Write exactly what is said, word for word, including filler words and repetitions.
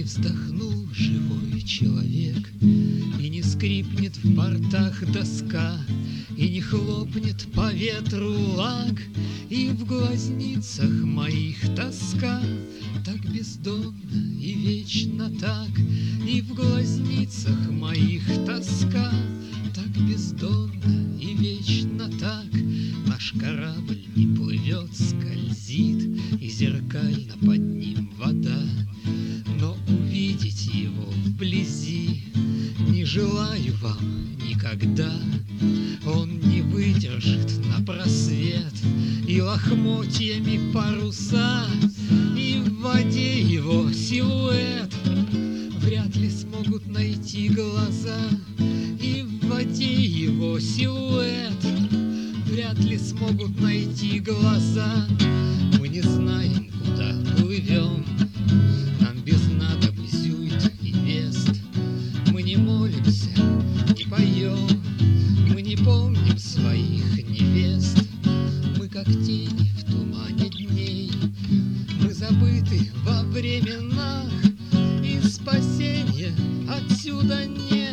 вздохнул живой человек, и не скрипнет в бортах доска, и не хлопнет по ветру лаг, и в глазницах моих тоска так бездомно и вечно так, и в глазницах моих тоска так бездомно и вечно так. Наш корабль не плывет, скользит, и зеркально под ним вода, но увидеть его вблизи не желаю вам никогда. Он не выдержит на просвет и лохмотьями паруса, и в воде его силуэт вряд ли смогут найти глаза, и в воде его силуэт вряд ли смогут найти глаза. Мы не знаем, куда плывем, нам без надобы зюит и вест. Мы не молимся, не поем, мы не помним своих невест. Мы как тени в тумане дней, мы забыты во временах, и спасения отсюда нет.